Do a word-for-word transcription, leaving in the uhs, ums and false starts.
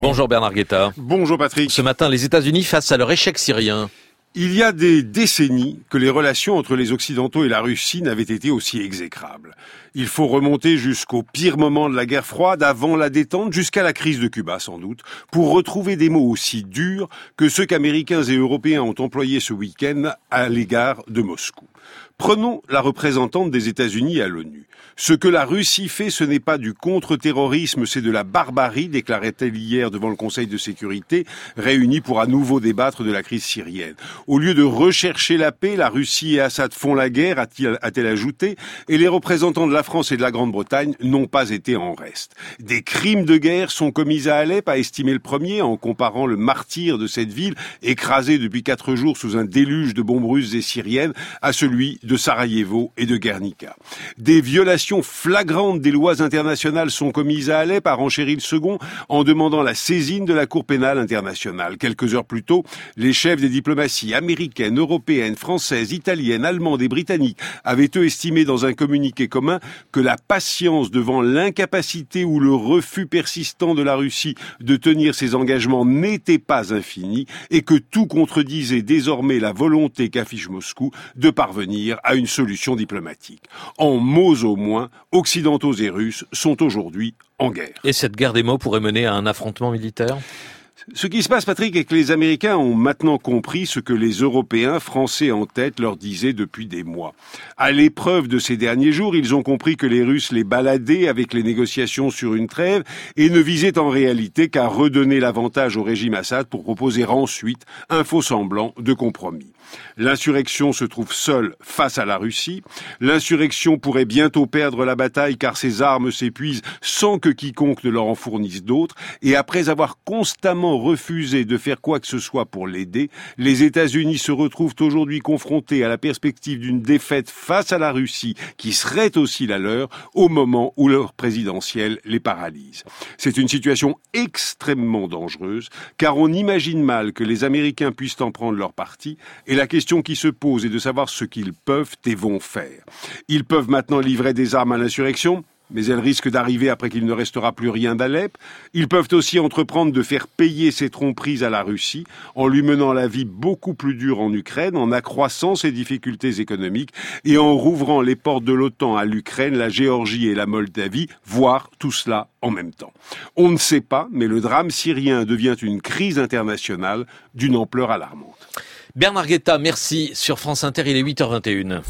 Bonjour Bernard Guetta. Bonjour Patrick. Ce matin, les États-Unis face à leur échec syrien. Il y a des décennies que les relations entre les Occidentaux et la Russie n'avaient été aussi exécrables. Il faut remonter jusqu'au pire moment de la guerre froide, avant la détente, jusqu'à la crise de Cuba sans doute, pour retrouver des mots aussi durs que ceux qu'Américains et Européens ont employés ce week-end à l'égard de Moscou. Prenons la représentante des États-Unis à l'ONU. Ce que la Russie fait, ce n'est pas du contre-terrorisme, c'est de la barbarie, déclarait-elle hier devant le Conseil de sécurité, réuni pour à nouveau débattre de la crise syrienne. Au lieu de rechercher la paix, la Russie et Assad font la guerre, a-t-il, a-t-elle ajouté, et les représentants de la France et de la Grande-Bretagne n'ont pas été en reste. Des crimes de guerre sont commis à Alep, a estimé le premier, en comparant le martyre de cette ville, écrasée depuis quatre jours sous un déluge de bombes russes et syriennes, à celui de Sarajevo et de Guernica. Des violations flagrantes des lois internationales sont commises à Alep, a renchéri le second, en demandant la saisine de la Cour pénale internationale. Quelques heures plus tôt, les chefs des diplomaties américaines, européennes, françaises, italiennes, allemandes et britanniques avaient eux estimé dans un communiqué commun que la patience devant l'incapacité ou le refus persistant de la Russie de tenir ses engagements n'était pas infinie et que tout contredisait désormais la volonté qu'affiche Moscou de parvenir à une solution diplomatique. En mots au moins, Occidentaux et Russes sont aujourd'hui en guerre. Et cette guerre des mots pourrait mener à un affrontement militaire ? Ce qui se passe, Patrick, est que les Américains ont maintenant compris ce que les Européens, Français en tête, leur disaient depuis des mois. À l'épreuve de ces derniers jours, ils ont compris que les Russes les baladaient avec les négociations sur une trêve et ne visaient en réalité qu'à redonner l'avantage au régime Assad pour proposer ensuite un faux semblant de compromis. L'insurrection se trouve seule face à la Russie. L'insurrection pourrait bientôt perdre la bataille car ses armes s'épuisent sans que quiconque ne leur en fournisse d'autres. Et après avoir constamment refusé de faire quoi que ce soit pour l'aider, les États-Unis se retrouvent aujourd'hui confrontés à la perspective d'une défaite face à la Russie qui serait aussi la leur au moment où leur présidentielle les paralyse. C'est une situation extrêmement dangereuse car on imagine mal que les Américains puissent en prendre leur parti et la question qui se pose est de savoir ce qu'ils peuvent et vont faire. Ils peuvent maintenant livrer des armes à l'insurrection, mais elles risquent d'arriver après qu'il ne restera plus rien d'Alep. Ils peuvent aussi entreprendre de faire payer ces tromperies à la Russie en lui menant la vie beaucoup plus dure en Ukraine, en accroissant ses difficultés économiques et en rouvrant les portes de l'OTAN à l'Ukraine, la Géorgie et la Moldavie, voire tout cela en même temps. On ne sait pas, mais le drame syrien devient une crise internationale d'une ampleur alarmante. Bernard Guetta, merci. Sur France Inter, il est huit heures vingt et une.